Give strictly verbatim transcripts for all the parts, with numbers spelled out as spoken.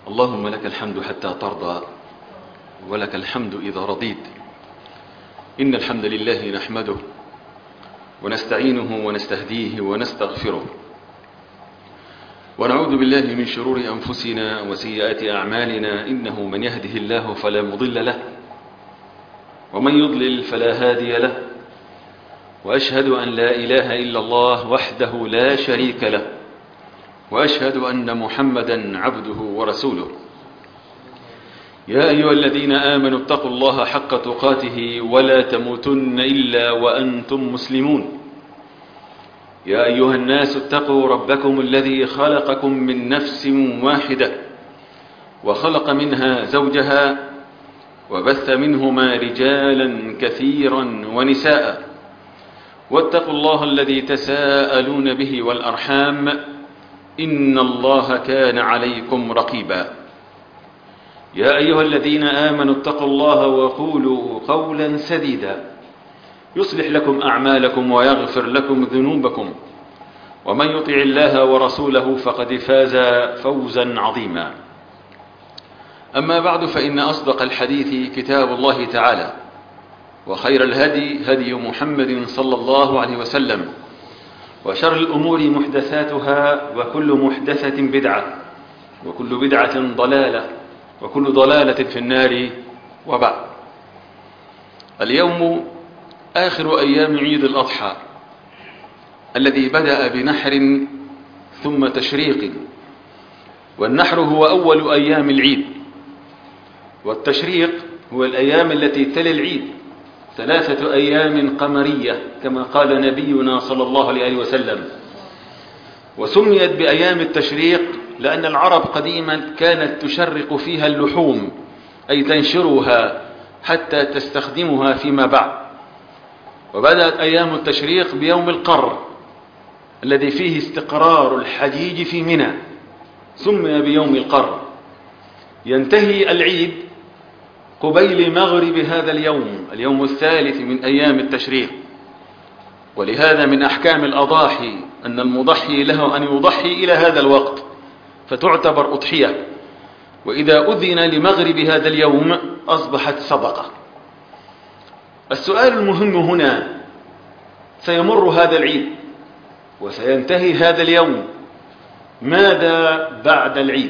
اللهم لك الحمد حتى ترضى ولك الحمد إذا رضيت. إن الحمد لله نحمده ونستعينه ونستهديه ونستغفره، ونعوذ بالله من شرور أنفسنا وسيئات أعمالنا. إنه من يهده الله فلا مضل له، ومن يضلل فلا هادي له، وأشهد أن لا إله إلا الله وحده لا شريك له، وأشهد أن محمدا عبده ورسوله. يا أيها الذين آمنوا اتقوا الله حق تقاته ولا تموتن إلا وأنتم مسلمون. يا أيها الناس اتقوا ربكم الذي خلقكم من نفس واحدة وخلق منها زوجها وبث منهما رجالا كثيرا ونساء، واتقوا الله الذي تساءلون به والأرحام، إن الله كان عليكم رقيبا. يا أيها الذين آمنوا اتقوا الله وقولوا قولا سديدا يصلح لكم أعمالكم ويغفر لكم ذنوبكم، ومن يطع الله ورسوله فقد فاز فوزا عظيما. أما بعد، فإن أصدق الحديث كتاب الله تعالى، وخير الهدي هدي محمد صلى الله عليه وسلم، وشر الأمور محدثاتها، وكل محدثة بدعة، وكل بدعة ضلالة، وكل ضلالة في النار. وبعد، اليوم آخر أيام عيد الأضحى الذي بدأ بنحر ثم تشريق، والنحر هو أول أيام العيد، والتشريق هو الأيام التي تلي العيد، ثلاثة أيام قمرية كما قال نبينا صلى الله عليه وسلم. وسميت بأيام التشريق لأن العرب قديما كانت تشرق فيها اللحوم، أي تنشرها حتى تستخدمها فيما بعد. وبدأت أيام التشريق بيوم القر الذي فيه استقرار الحجيج في منى، سمي بيوم القر. ينتهي العيد قبيل مغرب هذا اليوم، اليوم الثالث من أيام التشريق. ولهذا من أحكام الأضاحي أن المضحي له أن يضحي إلى هذا الوقت فتعتبر أضحية، وإذا أذن لمغرب هذا اليوم أصبحت صدقة. السؤال المهم هنا: سيمر هذا العيد وسينتهي هذا اليوم، ماذا بعد العيد؟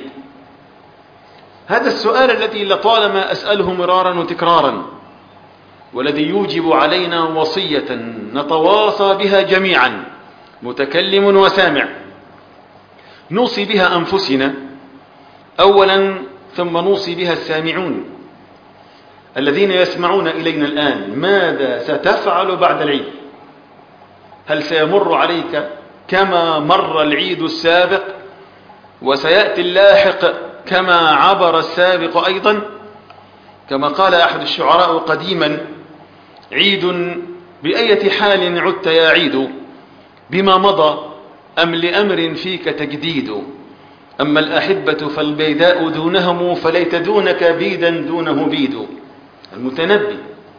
هذا السؤال الذي لطالما أسأله مرارا وتكرارا، والذي يوجب علينا وصية نتواصى بها جميعا، متكلم وسامع، نوصي بها أنفسنا أولا، ثم نوصي بها السامعون الذين يسمعون إلينا الآن. ماذا ستفعل بعد العيد؟ هل سيمر عليك كما مر العيد السابق، وسيأتي اللاحق كما عبر السابق أيضا؟ كما قال أحد الشعراء قديما: عيد بأية حال عدت يا عيد، بما مضى أم لأمر فيك تجديد، أما الأحبة فالبيداء دونهم، فليت دونك بيدا دونه بيد. المتنبي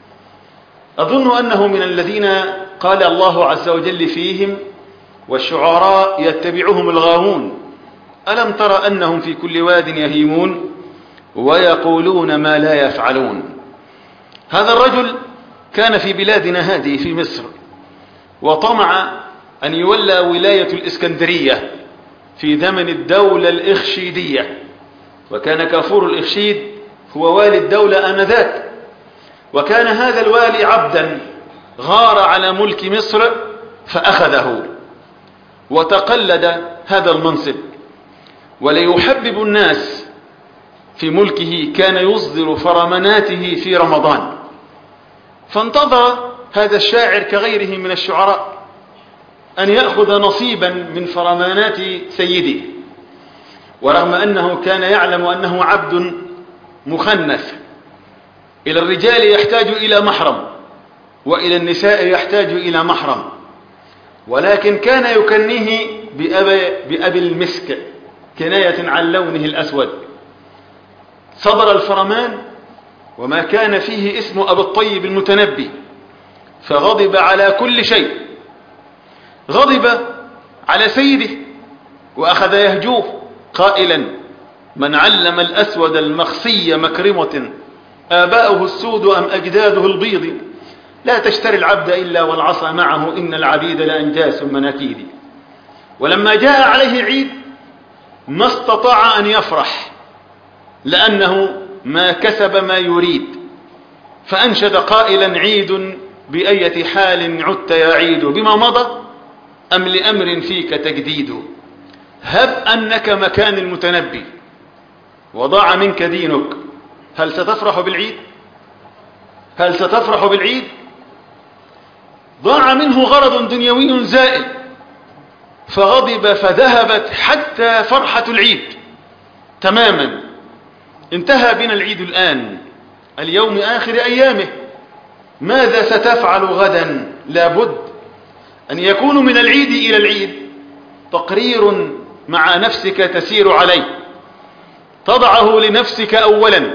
أظن أنه من الذين قال الله عز وجل فيهم: والشعراء يتبعهم الغاوون، ألم تر أنهم في كل واد يهيمون ويقولون ما لا يفعلون. هذا الرجل كان في بلادنا هذه في مصر، وطمع أن يولى ولاية الإسكندرية في زمن الدولة الإخشيدية، وكان كافور الإخشيد هو والي الدولة آنذاك. وكان هذا الوالي عبدا غار على ملك مصر فأخذه وتقلد هذا المنصب، وليحبب الناس في ملكه كان يصدر فرماناته في رمضان. فانتظر هذا الشاعر كغيره من الشعراء أن يأخذ نصيبا من فرمانات سيده، ورغم أنه كان يعلم أنه عبد مخنث، إلى الرجال يحتاج إلى محرم، وإلى النساء يحتاج إلى محرم، ولكن كان يكنيه بأبي, بأبي المسك كناية عن لونه الأسود. صدر الفرمان وما كان فيه اسم أبي الطيب المتنبي، فغضب على كل شيء، غضب على سيده وأخذ يهجوه قائلا: من علم الأسود المخصي مكرمة آباؤه السود أم أجداده البيض لا تشتري العبد إلا والعصا معه إن العبيد لأنجاس مناكيد. ولما جاء عليه عيد ما استطاع أن يفرح لأنه ما كسب ما يريد، فأنشد قائلا عيد بأية حال عدت يا عيد بما مضى أم لأمر فيك تجديد. هب أنك مكان المتنبي وضاع منك دينك، هل ستفرح بالعيد؟ هل ستفرح بالعيد؟ ضاع منه غرض دنيوي زائل فغضب فذهبت حتى فرحة العيد تماما. انتهى بنا العيد الآن، اليوم آخر أيامه، ماذا ستفعل غدا؟ لابد أن يكون من العيد إلى العيد تقرير مع نفسك تسير عليه، تضعه لنفسك أولا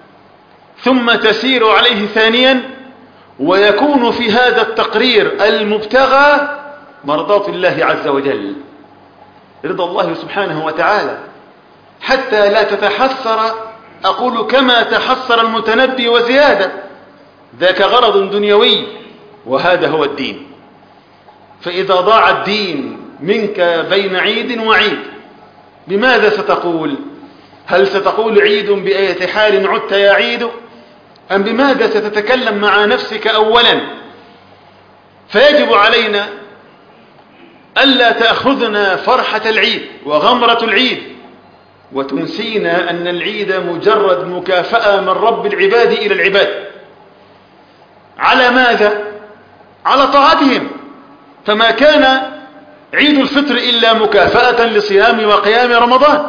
ثم تسير عليه ثانيا، ويكون في هذا التقرير المبتغى مرضاة الله عز وجل، رضا الله سبحانه وتعالى، حتى لا تتحسر. أقول كما تحسر المتنبي وزيادة، ذاك غرض دنيوي وهذا هو الدين. فإذا ضاع الدين منك بين عيد وعيد بماذا ستقول؟ هل ستقول عيد بأية حال عدت يا عيد أم بماذا ستتكلم مع نفسك أولا؟ فيجب علينا ألا تأخذنا فرحة العيد وغمرة العيد وتنسينا أن العيد مجرد مكافأة من رب العباد إلى العباد. على ماذا؟ على طاعتهم. فما كان عيد الفطر إلا مكافأة لصيام وقيام رمضان،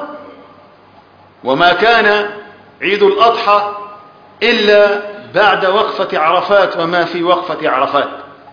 وما كان عيد الأضحى إلا بعد وقفة عرفات وما في وقفة عرفات.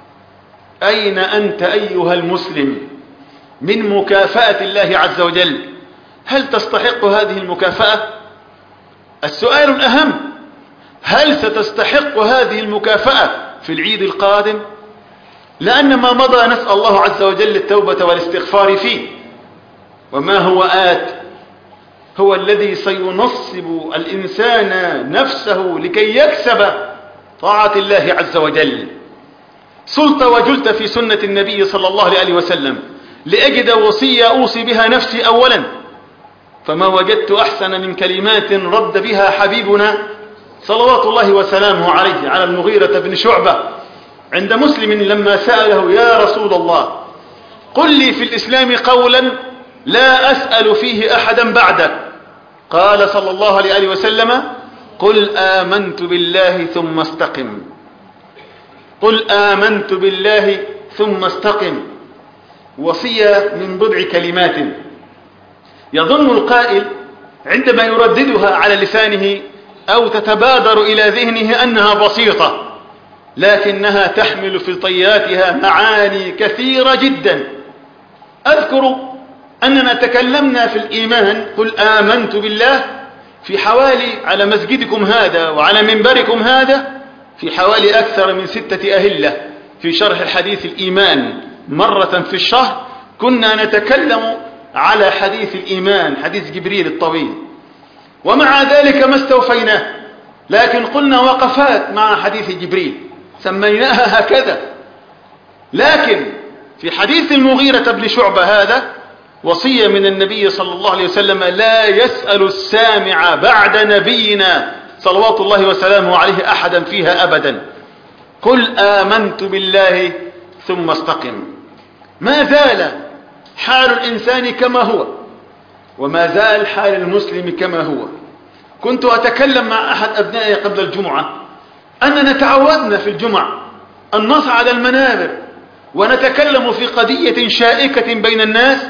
أين أنت أيها المسلم من مكافأة الله عز وجل؟ هل تستحق هذه المكافأة؟ السؤال الأهم، هل ستستحق هذه المكافأة في العيد القادم؟ لأن ما مضى نسأل الله عز وجل التوبة والاستغفار فيه، وما هو آت هو الذي سينصب الإنسان نفسه لكي يكسب طاعة الله عز وجل. صلت وجلت في سنة النبي صلى الله عليه وسلم لأجد وصية أوصي بها نفسي أولا، فما وجدت أحسن من كلمات رد بها حبيبنا صلوات الله وسلامه عليه على المغيرة بن شعبة عند مسلم لما سأله يا رسول الله قل لي في الإسلام قولا لا أسأل فيه أحدا بعدك، قال صلى الله عليه وسلم قل آمنت بالله ثم استقم. قل آمنت بالله ثم استقم، وصية من بضع كلمات يظن القائل عندما يرددها على لسانه أو تتبادر إلى ذهنه أنها بسيطة، لكنها تحمل في طياتها معاني كثيرة جدا. أذكر أننا تكلمنا في الإيمان قل آمنت بالله في حوالي على مسجدكم هذا وعلى منبركم هذا في حوالي أكثر من ستة أهلة في شرح الحديث الإيمان مرة في الشهر. كنا نتكلم على حديث الإيمان، حديث جبريل الطويل، ومع ذلك ما استوفيناه، لكن قلنا وقفات مع حديث جبريل سميناها هكذا. لكن في حديث المغيرة بن شعبة هذا وصية من النبي صلى الله عليه وسلم لا يسأل السامع بعد نبينا صلوات الله وسلامه عليه أحدا فيها أبدا. قل آمنت بالله ثم استقم. ما زال حال الإنسان كما هو، وما زال حال المسلم كما هو. كنت أتكلم مع أحد أبنائي قبل الجمعة أننا تعودنا في الجمعة أن نصعد المنابر ونتكلم في قضية شائكة بين الناس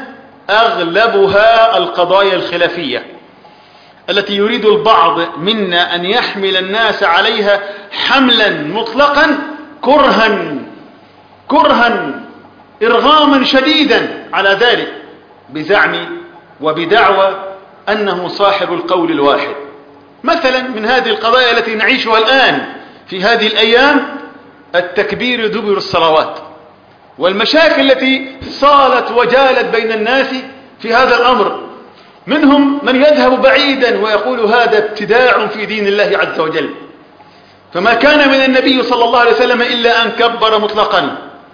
أغلبها القضايا الخلافية التي يريد البعض منا أن يحمل الناس عليها حملا مطلقا كرها كرها إرغاما شديدا على ذلك بزعم وبدعوى أنه صاحب القول الواحد. مثلا من هذه القضايا التي نعيشها الآن في هذه الأيام التكبير دبر الصلوات، والمشاكل التي صالت وجالت بين الناس في هذا الأمر منهم من يذهب بعيدا ويقول هذا ابتداع في دين الله عز وجل، فما كان من النبي صلى الله عليه وسلم إلا أن كبر مطلقا.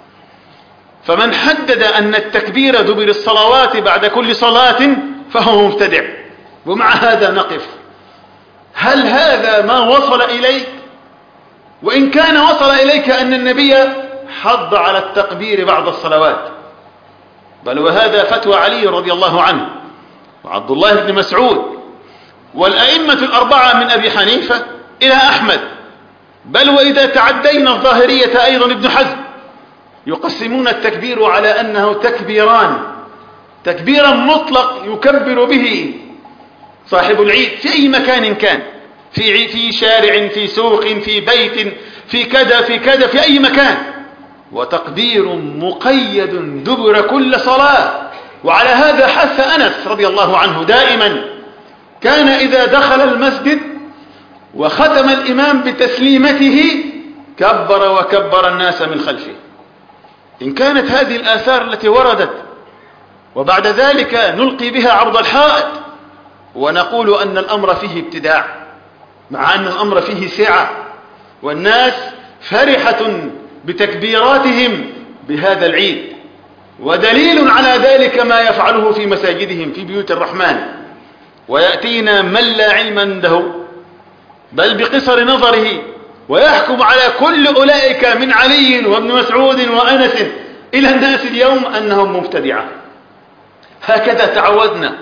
فمن حدد أن التكبير دبر الصلوات بعد كل صلاة فهو مبتدع. ومع هذا نقف، هل هذا ما وصل إليك؟ وإن كان وصل إليك أن النبي حض على التكبير بعد الصلوات، بل وهذا فتوى علي رضي الله عنه وعبد الله بن مسعود والأئمة الأربعة من أبي حنيفة إلى أحمد، بل وإذا تعدينا الظاهرية أيضا ابن حزم، يقسمون التكبير على أنه تكبيران: تكبيرا مطلق يكبر به صاحب العيد في أي مكان كان، في في شارع، في سوق، في بيت، في كذا في كذا، في أي مكان، وتكبير مقيد دبر كل صلاة. وعلى هذا حث أنس رضي الله عنه دائما، كان إذا دخل المسجد وختم الإمام بتسليمته كبر وكبر الناس من خلفه. إن كانت هذه الآثار التي وردت وبعد ذلك نلقي بها عرض الحائط ونقول أن الأمر فيه ابتداع، مع أن الأمر فيه سعة، والناس فرحة بتكبيراتهم بهذا العيد، ودليل على ذلك ما يفعله في مساجدهم في بيوت الرحمن. ويأتينا من لا علم عنده بل بقصر نظره ويحكم على كل أولئك من علي وابن مسعود وأنس إلى الناس اليوم أنهم مبتدعة. هكذا تعودنا،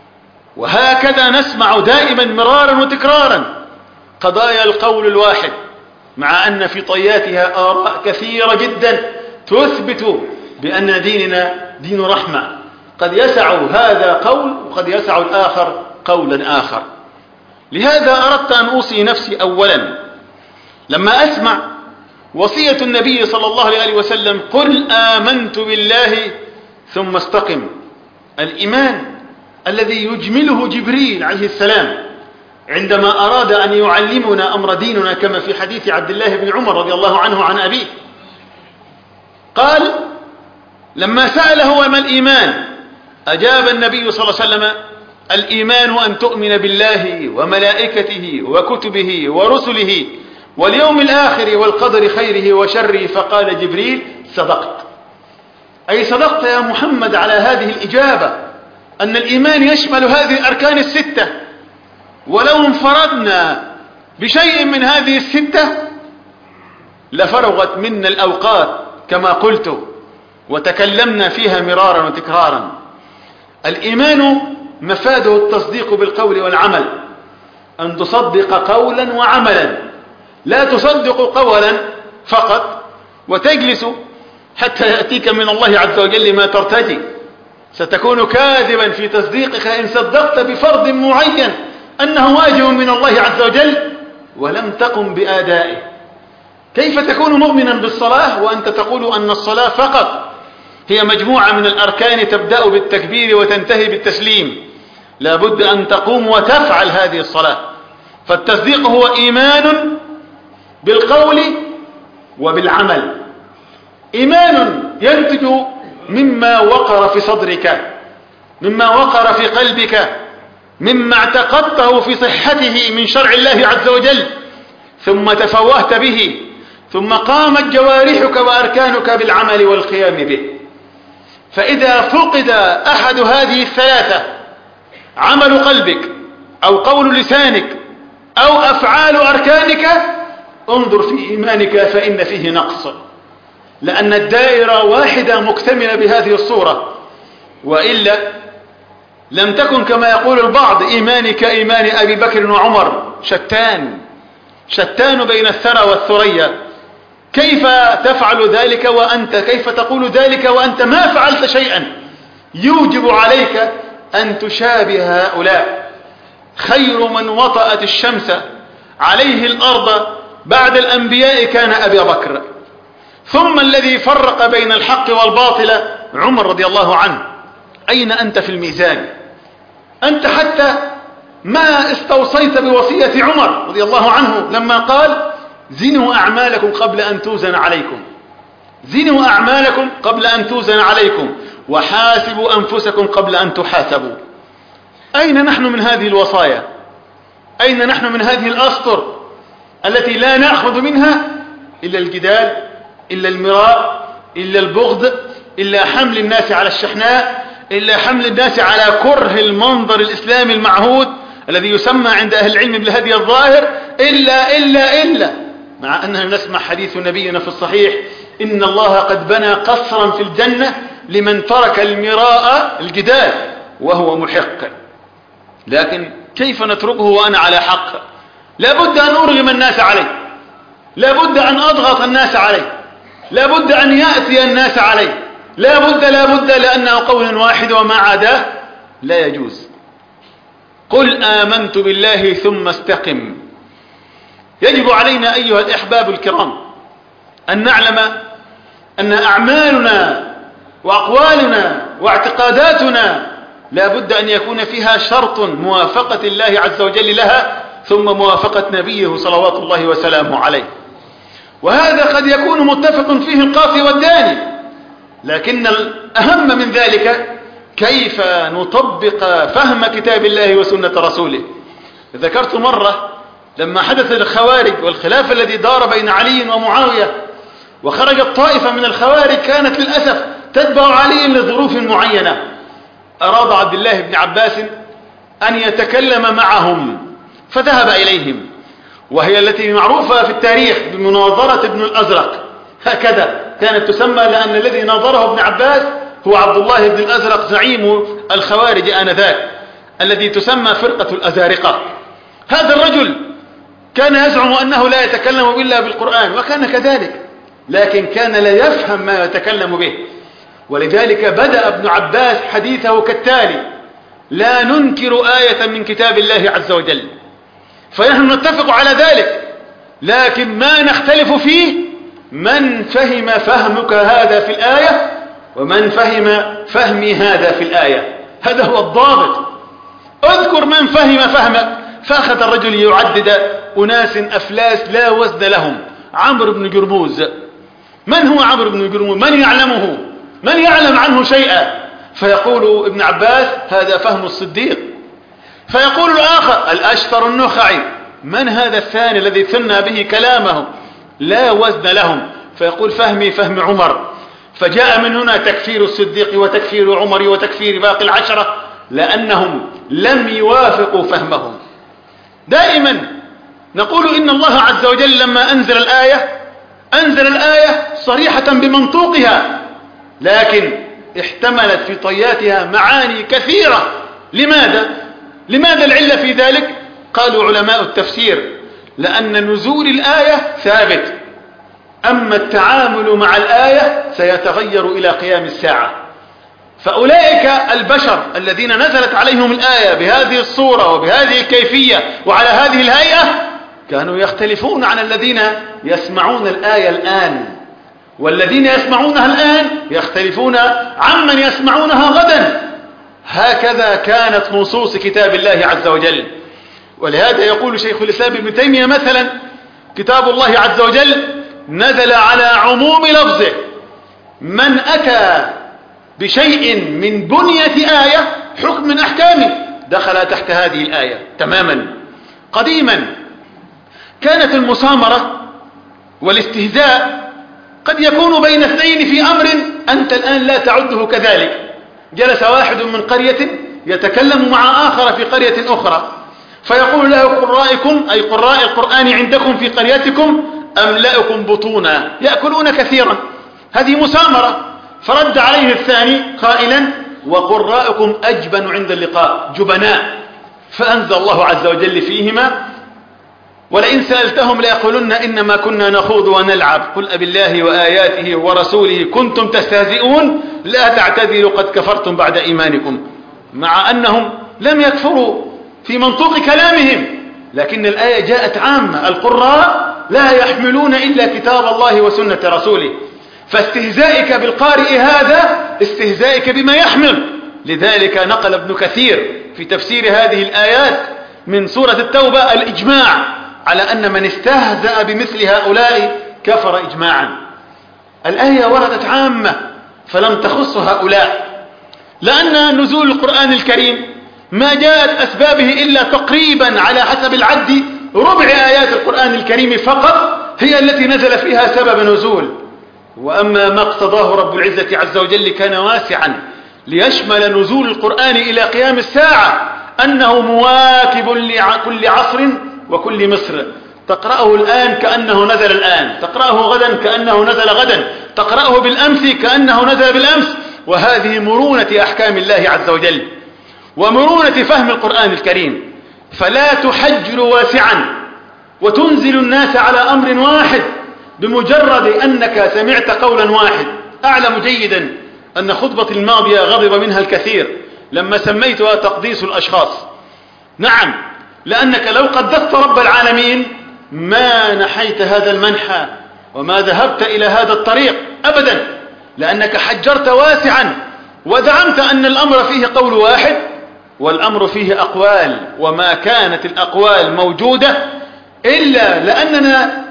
وهكذا نسمع دائما مرارا وتكرارا قضايا القول الواحد، مع أن في طياتها آراء كثيرة جدا تثبت بأن ديننا دين رحمة، قد يسع هذا قول وقد يسع الآخر قولا آخر. لهذا أردت أن أوصي نفسي أولا لما أسمع وصية النبي صلى الله عليه وسلم: قل آمنت بالله ثم استقم. الإيمان الذي يجمله جبريل عليه السلام عندما أراد أن يعلمنا أمر ديننا، كما في حديث عبد الله بن عمر رضي الله عنه عن أبيه، قال لما سأله ما الإيمان أجاب النبي صلى الله عليه وسلم: الإيمان أن تؤمن بالله وملائكته وكتبه ورسله واليوم الآخر والقدر خيره وشره. فقال جبريل: صدقت، أي صدقت يا محمد على هذه الإجابة، أن الإيمان يشمل هذه الأركان الستة، ولو انفردنا بشيء من هذه الستة لفرغت منا الأوقات كما قلت، وتكلمنا فيها مرارا وتكرارا. الإيمان مفاده التصديق بالقول والعمل، أن تصدق قولا وعملا، لا تصدق قولا فقط وتجلس حتى يأتيك من الله عز وجل ما ترتجي، ستكون كاذبا في تصديقك إن صدقت بفرض معين أنه واجب من الله عز وجل ولم تقم بآدائه. كيف تكون مؤمنا بالصلاة وأنت تقول أن الصلاة فقط هي مجموعة من الأركان تبدأ بالتكبير وتنتهي بالتسليم؟ لا بد أن تقوم وتفعل هذه الصلاة. فالتصديق هو إيمان بالقول وبالعمل، إيمان ينتج مما وقر في صدرك، مما وقر في قلبك، مما اعتقدته في صحته من شرع الله عز وجل، ثم تفوهت به، ثم قامت جوارحك وأركانك بالعمل والقيام به. فإذا فقد أحد هذه الثلاثة، عمل قلبك أو قول لسانك أو أفعال أركانك، انظر في إيمانك فإن فيه نقص، لأن الدائرة واحدة مكتملة بهذه الصورة، وإلا لم تكن كما يقول البعض إيماني كإيمان أبي بكر وعمر، شتان شتان بين الثرى والثريا. كيف تفعل ذلك وأنت كيف تقول ذلك وأنت ما فعلت شيئا؟ يوجب عليك أن تشابه هؤلاء. خير من وطأت الشمس عليه الأرض بعد الأنبياء كان أبي بكر، ثم الذي فرق بين الحق والباطل عمر رضي الله عنه. أين أنت في الميزان؟ أنت حتى ما استوصيت بوصية عمر رضي الله عنه لما قال: زنوا أعمالكم قبل أن توزن عليكم، زنوا أعمالكم قبل أن توزن عليكم، وحاسبوا أنفسكم قبل أن تحاسبوا. أين نحن من هذه الوصايا؟ أين نحن من هذه الأسطر التي لا نأخذ منها إلا الجدال، إلا المراء، إلا البغض، إلا حمل الناس على الشحناء، إلا حمل الناس على كره المنظر الإسلامي المعهود الذي يسمى عند أهل العلم بالهدي الظاهر، إلا إلا إلا مع أننا نسمع حديث نبينا في الصحيح: إن الله قد بنى قصرا في الجنة لمن ترك المراء الجدال وهو محق. لكن كيف نتركه وأنا على حق؟ لابد أن أرغم الناس عليه، لابد أن أضغط الناس عليه، لابد أن يأتي الناس عليه، لابد لابد لأنه قول واحد وما عداه لا يجوز. قل آمنت بالله ثم استقم. يجب علينا أيها الأحباب الكرام أن نعلم أن أعمالنا وأقوالنا واعتقاداتنا لابد أن يكون فيها شرط موافقة الله عز وجل لها، ثم موافقة نبيه صلوات الله وسلامه عليه. وهذا قد يكون متفق فيه القاضي والداني، لكن الأهم من ذلك كيف نطبق فهم كتاب الله وسنة رسوله. ذكرت مرة لما حدث الخوارج والخلاف الذي دار بين علي ومعاوية، وخرجت طائفة من الخوارج كانت للأسف تتبع علي لظروف معينة، أراد عبد الله بن عباس أن يتكلم معهم فذهب إليهم، وهي التي معروفة في التاريخ بمناظرة ابن الأزرق، هكذا كانت تسمى، لأن الذي ناظره ابن عباس هو عبد الله بن الأزرق زعيم الخوارج آنذاك الذي تسمى فرقة الأزارقة. هذا الرجل كان يزعم أنه لا يتكلم إلا بالقرآن، وكان كذلك، لكن كان لا يفهم ما يتكلم به. ولذلك بدأ ابن عباس حديثه كالتالي: لا ننكر آية من كتاب الله عز وجل. فنحن نتفق على ذلك، لكن ما نختلف فيه من فهم فهمك هذا في الآية ومن فهم فهمي هذا في الآية. هذا هو الضابط. اذكر من فهم فهمك. فأخذ الرجل يعدد أناس أفلاس لا وزن لهم. عمرو بن جرموز، من هو عمرو بن جرموز؟ من يعلمه؟ من يعلم عنه شيئا؟ فيقول ابن عباس: هذا فهم الصديق. فيقول الآخر: الأشتر النخعي. من هذا الثاني الذي ثنى به كلامه؟ لا وزن لهم. فيقول: فهمي فهم عمر. فجاء من هنا تكفير الصديق وتكفير عمر وتكفير باقي العشرة، لأنهم لم يوافقوا فهمهم. دائما نقول إن الله عز وجل لما أنزل الآية أنزل الآية صريحة بمنطوقها، لكن احتملت في طياتها معاني كثيرة. لماذا؟ لماذا العلة في ذلك؟ قالوا علماء التفسير: لأن نزول الآية ثابت، أما التعامل مع الآية سيتغير إلى قيام الساعة. فأولئك البشر الذين نزلت عليهم الآية بهذه الصورة وبهذه الكيفية وعلى هذه الهيئة كانوا يختلفون عن الذين يسمعون الآية الآن، والذين يسمعونها الآن يختلفون عمن يسمعونها غدا. هكذا كانت نصوص كتاب الله عز وجل. ولهذا يقول شيخ الإسلام ابن تيمية مثلا: كتاب الله عز وجل نزل على عموم لفظه، من أتى بشيء من بنية آية حكم من أحكامه دخل تحت هذه الآية تماما. قديما كانت المسامرة والاستهزاء قد يكون بين اثنين في أمر أنت الآن لا تعده كذلك. جلس واحد من قرية يتكلم مع آخر في قرية أخرى، فيقول له: قرائكم أي قراء القرآن عندكم في قريتكم أملأكم بطونا، يأكلون كثيرا. هذه مسامرة. فرد عليه الثاني قائلا: وقراءكم أجبن عند اللقاء، جبناء. فأنزل الله عز وجل فيهما: ولئن سألتهم ليقولن إنما كنا نخوض ونلعب قل أبالله وآياته ورسوله كنتم تستهزئون لا تعتذروا قد كفرتم بعد إيمانكم. مع أنهم لم يكفروا في منطوق كلامهم، لكن الآية جاءت عامة. القراء لا يحملون إلا كتاب الله وسنة رسوله، فاستهزائك بالقارئ هذا استهزائك بما يحمل. لذلك نقل ابن كثير في تفسير هذه الآيات من سورة التوبة الإجماع على أن من استهزأ بمثل هؤلاء كفر إجماعا. الآية وردت عامة فلم تخص هؤلاء، لأن نزول القرآن الكريم ما جاءت أسبابه إلا تقريبا على حسب العد ربع آيات القرآن الكريم فقط هي التي نزل فيها سبب نزول. وأما ما اقتضاه رب العزة عز وجل كان واسعا ليشمل نزول القرآن إلى قيام الساعة، أنه مواكب لكل عصر وكل مصر. تقرأه الآن كأنه نزل الآن، تقرأه غدا كأنه نزل غدا، تقرأه بالأمس كأنه نزل بالأمس. وهذه مرونة أحكام الله عز وجل ومرونة فهم القرآن الكريم. فلا تحجر واسعا وتنزل الناس على أمر واحد بمجرد أنك سمعت قولا واحد. أعلم جيدا أن خطبة الماضية غضب منها الكثير لما سميتها تقديس الأشخاص. نعم، لأنك لو قدست رب العالمين ما نحيت هذا المنحى وما ذهبت إلى هذا الطريق أبدا، لأنك حجرت واسعا وزعمت أن الأمر فيه قول واحد والأمر فيه أقوال، وما كانت الأقوال موجودة إلا لأننا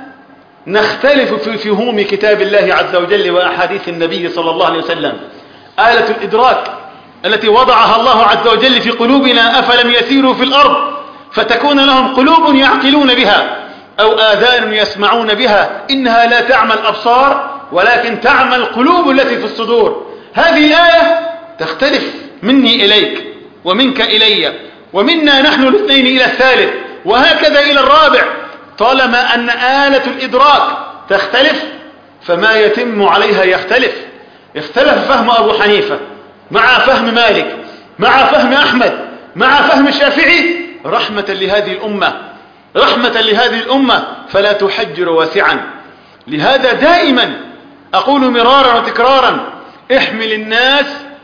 نختلف في فهوم كتاب الله عز وجل وأحاديث النبي صلى الله عليه وسلم. آلة الإدراك التي وضعها الله عز وجل في قلوبنا، أفلم يسيروا في الأرض فتكون لهم قلوب يعقلون بها أو آذان يسمعون بها، إنها لا تعمى الأبصار ولكن تعمى القلوب التي في الصدور. هذه الآية تختلف مني إليك ومنك إلي ومنا نحن الاثنين إلى الثالث وهكذا إلى الرابع. طالما أن آلة الإدراك تختلف فما يتم عليها يختلف. اختلف فهم أبو حنيفة مع فهم مالك مع فهم أحمد مع فهم الشافعي رحمة لهذه الأمة، رحمة لهذه الأمة. فلا تحجر واسعا. لهذا دائما أقول مرارا وتكرارا: احمل الناس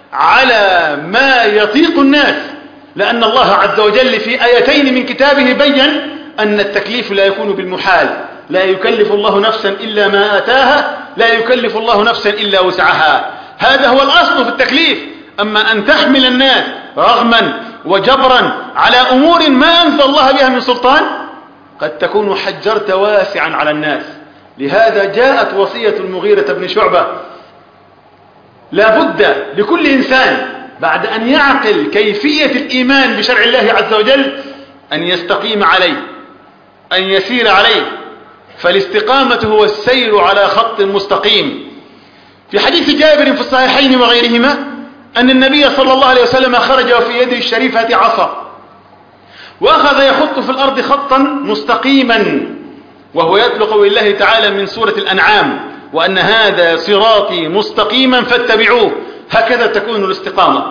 على ما يطيق الناس، لأن الله عز وجل في آيتين من كتابه بيّن أن التكليف لا يكون بالمحال. لا يكلف الله نفسا إلا ما آتاها، لا يكلف الله نفسا إلا وسعها. هذا هو الأصل في التكليف. أما أن تحمل الناس رغما وجبرا على أمور ما أنزل الله بها من سلطان قد تكون حجرت واسعا على الناس. لهذا جاءت وصية المغيرة بن شعبة: لا بد لكل إنسان بعد أن يعقل كيفية الإيمان بشرع الله عز وجل أن يستقيم عليه، أن يسير عليه. فالاستقامة هو السير على خط مستقيم. في حديث جابر في الصحيحين وغيرهما أن النبي صلى الله عليه وسلم خرج وفي يده الشريفة عصا وأخذ يخط في الأرض خطا مستقيما وهو يتلو قول الله تعالى من سورة الأنعام: وأن هذا صراطي مستقيما فاتبعوه. هكذا تكون الاستقامة.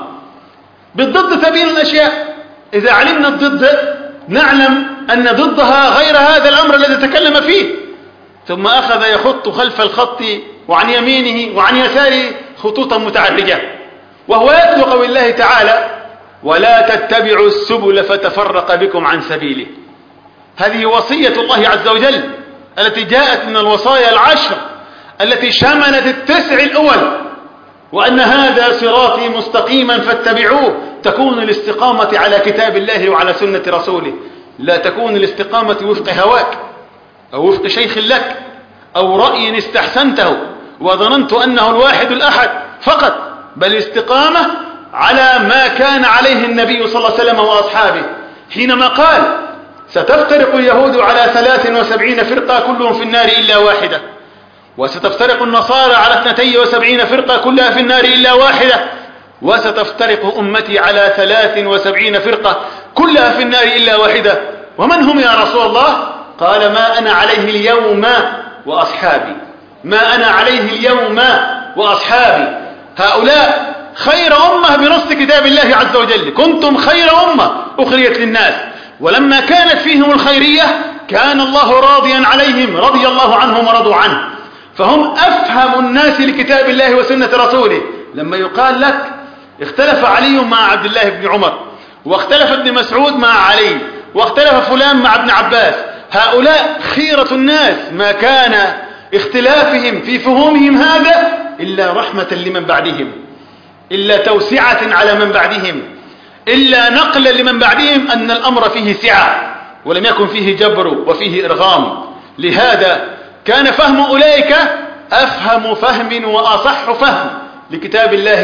بالضد تبين الأشياء. إذا علمنا الضد نعلم أن ضدها غير هذا الأمر الذي تكلم فيه. ثم أخذ يخط خلف الخط وعن يمينه وعن يساره خطوطا متعرجة وهو يتلو قول الله تعالى: ولا تتبعوا السبل فتفرق بكم عن سبيله. هذه وصية الله عز وجل التي جاءت من الوصايا العشر التي شملت التسع الأول: وأن هذا صراطي مستقيما فاتبعوه. تكون الاستقامة على كتاب الله وعلى سنة رسوله، لا تكون الاستقامة وفق هواك أو وفق شيخ لك أو رأي استحسنته وظننت أنه الواحد الأحد فقط، بل الاستقامة على ما كان عليه النبي صلى الله عليه وسلم وأصحابه حينما قال: ستفترق اليهود على ثلاث وسبعين فرقة كلهم في النار إلا واحدة، وستفترق النصارى على اثنتي وسبعين فرقة كلها في النار إلا واحدة، وستفترق أمتي على ثلاث وسبعين فرقة كلها في النار إلا واحدة. ومن هم يا رسول الله؟ قال: ما أنا عليه اليوم وأصحابي، ما أنا عليه اليوم وأصحابي. هؤلاء خير أمة بنص كتاب الله عز وجل. كنتم خير أمة أخرجت للناس. ولما كانت فيهم الخيرية كان الله راضيا عليهم، رضي الله عنهم ورضوا عنه. فهم أفهم الناس لكتاب الله وسنة رسوله. لما يقال لك اختلف علي مع عبد الله بن عمر، واختلف ابن مسعود مع علي، واختلف فلان مع ابن عباس، هؤلاء خيرة الناس. ما كان اختلافهم في فهومهم هذا إلا رحمة لمن بعدهم، إلا توسعة على من بعدهم، إلا نقلا لمن بعدهم أن الأمر فيه سعة ولم يكن فيه جبر وفيه إرغام. لهذا كان فهم أولئك أفهم فهم وأصح فهم لكتاب الله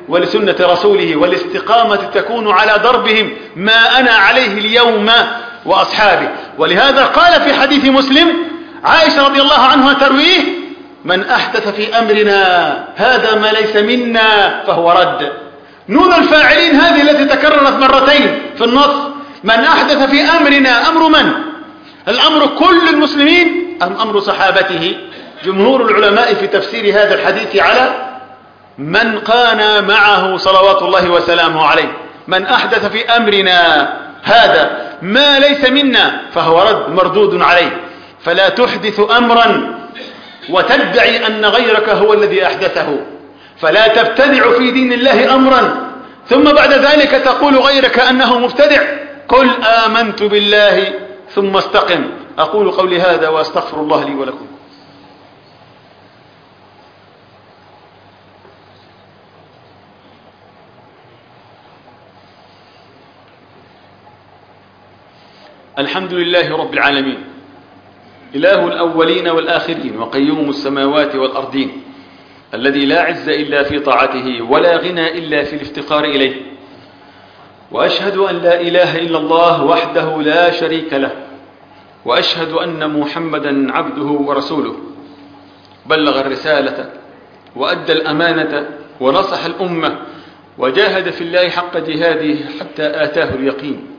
ولسنة رسوله، والاستقامة تكون على دربهم ما أنا عليه اليوم وأصحابي. ولهذا قال في حديث مسلم عائشة رضي الله عنها ترويه: من أحدث في أمرنا هذا ما ليس منا فهو رد. نون الفاعلين هذه التي تكررت مرتين في النص، من أحدث في أمرنا، أمر من؟ الأمر كل المسلمين أم أمر صحابته؟ جمهور العلماء في تفسير هذا الحديث على من كان معه صلوات الله وسلامه عليه. من أحدث في أمرنا هذا ما ليس منا فهو رد، مردود عليه. فلا تحدث أمرا وتدعي أن غيرك هو الذي أحدثه، فلا تبتدع في دين الله أمرا ثم بعد ذلك تقول غيرك أنه مبتدع. قل آمنت بالله ثم استقم. أقول قولي هذا وأستغفر الله لي ولكم. الحمد لله رب العالمين، إله الأولين والآخرين، وقيوم السماوات والأرضين، الذي لا عز إلا في طاعته ولا غنى إلا في الافتقار إليه. وأشهد أن لا إله إلا الله وحده لا شريك له، وأشهد أن محمدا عبده ورسوله، بلغ الرسالة وأدى الأمانة ونصح الأمة وجاهد في الله حق جهاده حتى آتاه اليقين.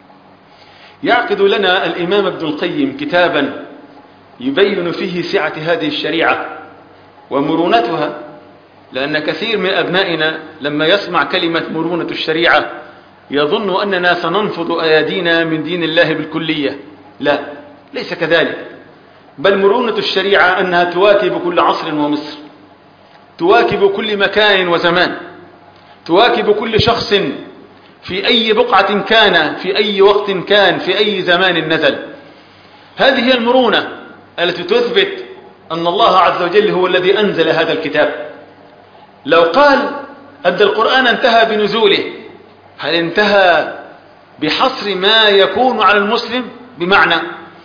يعقد لنا الإمام ابن القيم كتابا يبين فيه سعة هذه الشريعة ومرونتها، لأن كثير من أبنائنا لما يسمع كلمة مرونة الشريعة يظن أننا سننفض أيدينا من دين الله بالكلية. لا، ليس كذلك، بل مرونة الشريعة أنها تواكب كل عصر ومصر، تواكب كل مكان وزمان، تواكب كل شخص في أي بقعة كان، في أي وقت كان، في أي زمان نزل. هذه هي المرونة التي تثبت أن الله عز وجل هو الذي أنزل هذا الكتاب. لو قال أن القرآن انتهى بنزوله، هل انتهى بحصر ما يكون على المسلم؟ بمعنى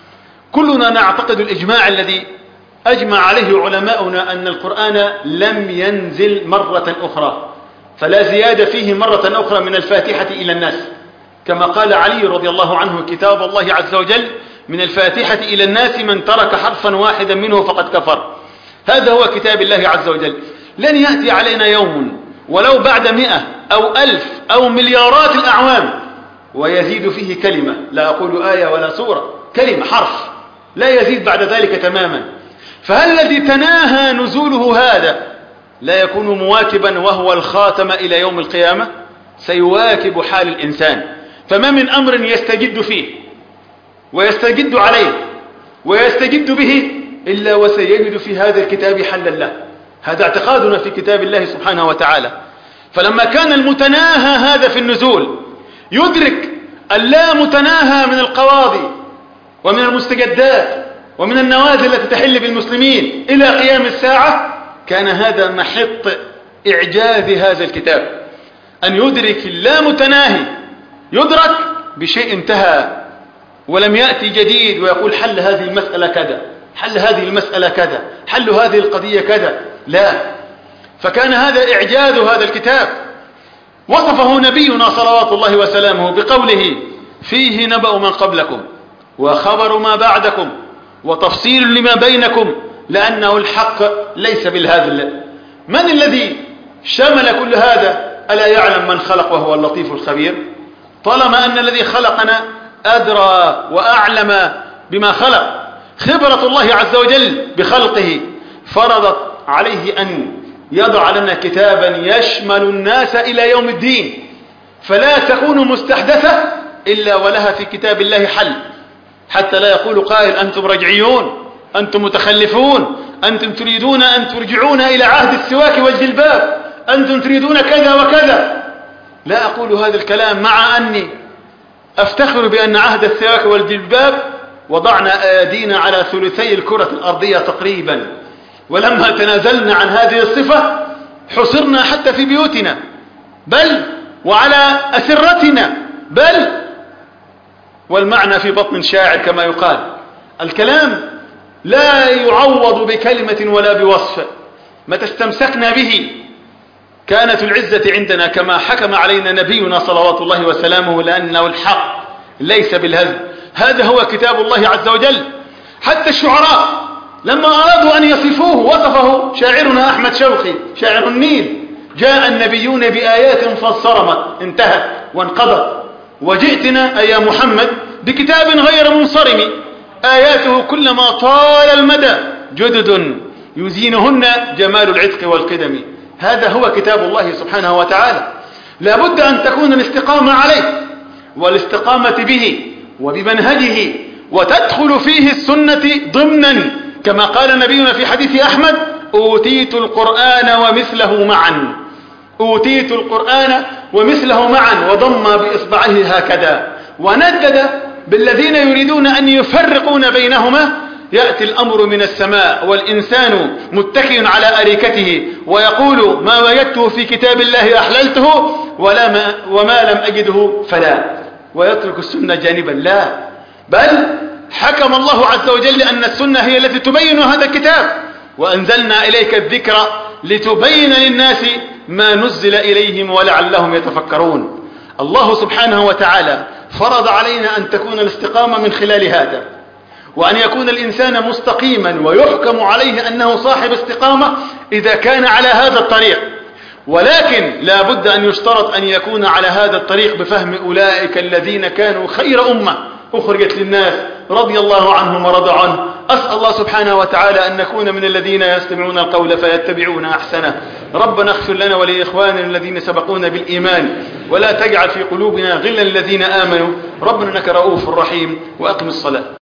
كلنا نعتقد الإجماع الذي أجمع عليه علماؤنا أن القرآن لم ينزل مرة أخرى، فلا زيادة فيه مرة أخرى من الفاتحة إلى الناس، كما قال علي رضي الله عنه: كتاب الله عز وجل من الفاتحة إلى الناس من ترك حرفا واحدا منه فقد كفر. هذا هو كتاب الله عز وجل. لن يأتي علينا يوم ولو بعد مئة أو ألف أو مليارات الأعوام ويزيد فيه كلمة، لا أقول آية ولا سورة، كلمة حرف، لا يزيد بعد ذلك تماما. فهل الذي تناهى نزوله هذا لا يكون مواكبا وهو الخاتم إلى يوم القيامة؟ سيواكب حال الإنسان. فما من أمر يستجد فيه ويستجد عليه ويستجد به إلا وسيجد في هذا الكتاب حلا له. هذا اعتقادنا في كتاب الله سبحانه وتعالى. فلما كان المتناهى هذا في النزول يدرك اللا متناهى من القواضي ومن المستجدات ومن النوازل التي تحل بالمسلمين إلى قيام الساعة، كان هذا محط إعجاز هذا الكتاب، أن يدرك اللا متناهي، يدرك بشيء انتهى ولم يأتي جديد ويقول حل هذه المسألة كذا، حل هذه المسألة كذا، حل هذه القضية كذا، لا. فكان هذا إعجاز هذا الكتاب. وصفه نبينا صلوات الله وسلامه بقوله: فيه نبأ من قبلكم وخبر ما بعدكم وتفصيل لما بينكم، لأنه الحق ليس بالهذل. من الذي شمل كل هذا؟ ألا يعلم من خلق وهو اللطيف الخبير؟ طالما أن الذي خلقنا أدرى وأعلم بما خلق، خبرة الله عز وجل بخلقه فرضت عليه أن يضع لنا كتابا يشمل الناس إلى يوم الدين، فلا تكون مستحدثة إلا ولها في كتاب الله حل، حتى لا يقول قائل: أنتم رجعيون، أنتم متخلفون، أنتم تريدون أن ترجعون إلى عهد السواك والجلباب، أنتم تريدون كذا وكذا. لا أقول هذا الكلام مع أني أفتخر بأن عهد السواك والجلباب وضعنا أيدينا على ثلثي الكرة الأرضية تقريبا، ولما تنازلنا عن هذه الصفة حصرنا حتى في بيوتنا، بل وعلى أسرتنا، بل والمعنى في بطن شاعر كما يقال. الكلام لا يعوض بكلمة ولا بوصف. ما تستمسكنا به كانت العزة عندنا كما حكم علينا نبينا صلوات الله وسلامه لأنه الحق ليس بالهزل. هذا هو كتاب الله عز وجل. حتى الشعراء لما أرادوا أن يصفوه وصفه شاعرنا أحمد شوقي شاعر النيل: جاء النبيون بآيات فصرمت انتهت وانقضت، وجئتنا أي يا محمد بكتاب غير منصرم، آياته كلما طال المدى جدد يزينهن جمال العتق والقدم. هذا هو كتاب الله سبحانه وتعالى. لا بد أن تكون الاستقامة عليه والاستقامة به وبمنهجه، وتدخل فيه السنة ضمنا، كما قال نبينا في حديث أحمد: أوتيت القرآن ومثله معا، أوتيت القرآن ومثله معا، وضم بإصبعه هكذا وندد بالذين يريدون أن يفرقون بينهما. يأتي الأمر من السماء والإنسان متكئ على أريكته ويقول: ما وجدته في كتاب الله أحللته ولا ما وما لم أجده فلا، ويترك السنة جانبا. لا، بل حكم الله عز وجل أن السنة هي التي تبين هذا الكتاب: وأنزلنا إليك الذكر لتبين للناس ما نزل إليهم ولعلهم يتفكرون. الله سبحانه وتعالى فرض علينا أن تكون الاستقامة من خلال هذا، وأن يكون الإنسان مستقيما ويحكم عليه أنه صاحب استقامة إذا كان على هذا الطريق. ولكن لا بد أن يشترط أن يكون على هذا الطريق بفهم أولئك الذين كانوا خير أمة أخرجت للناس رضي الله عنهم ورضوا عنه. أسأل الله سبحانه وتعالى أن نكون من الذين يستمعون القول فيتبعون أحسنه. ربنا اغفر لنا ولإخواننا الذين سبقونا بالإيمان، ولا تجعل في قلوبنا غلا الذين آمنوا. ربنا إنك رؤوف رحيم. وأقم الصلاة.